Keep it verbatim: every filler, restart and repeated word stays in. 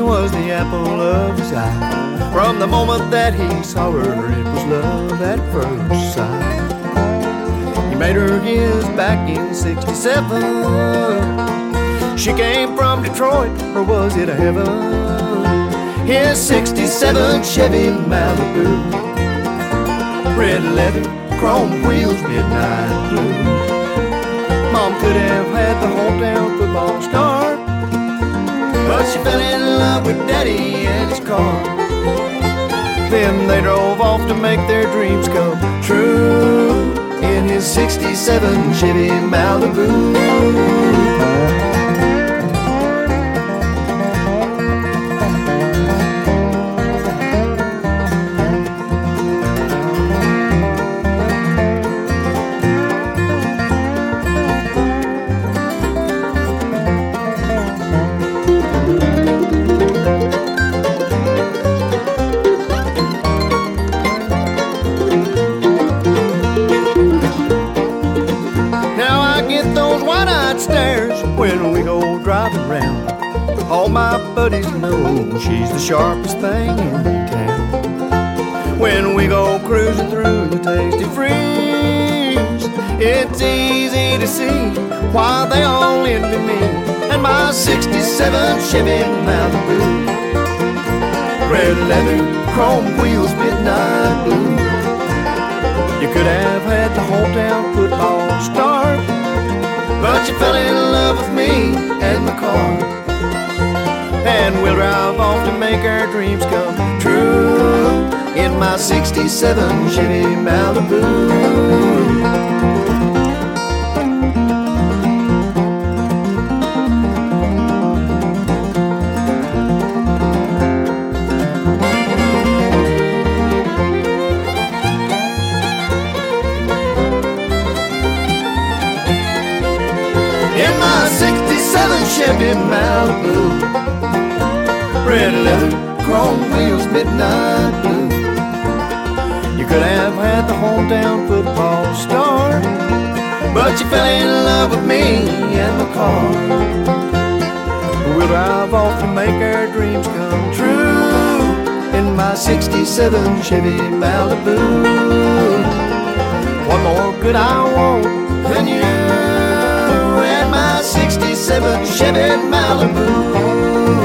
was the apple of his eye. From the moment that he saw her, it was love at first sight. He made her his back in sixty-seven. She came from Detroit, or was it heaven? His sixty-seven Chevy Malibu, red leather, chrome wheels, midnight blue. Mom could have had the hometown football star, but she fell in love with Daddy and his car. Then they drove off to make their dreams come true in his sixty-seven Chevy Malibu. When we go driving round, all my buddies know she's the sharpest thing in town. When we go cruising through the Tasty Freeze, it's easy to see why they all envy me and my sixty-seven Chevy Malibu, red leather, chrome wheels, midnight blue. You could have had the hometown football star, but you fell in love with me and my car. And we'll drive off to make our dreams come true in my sixty-seven Chevy Malibu. Chevy Malibu, red leather, chrome wheels, midnight blue. You could have had the hometown football star, but you fell in love with me and my car. We'll drive off to make our dreams come true in my sixty-seven Chevy Malibu. What more could I want than you? sixty-seven Chevy Malibu.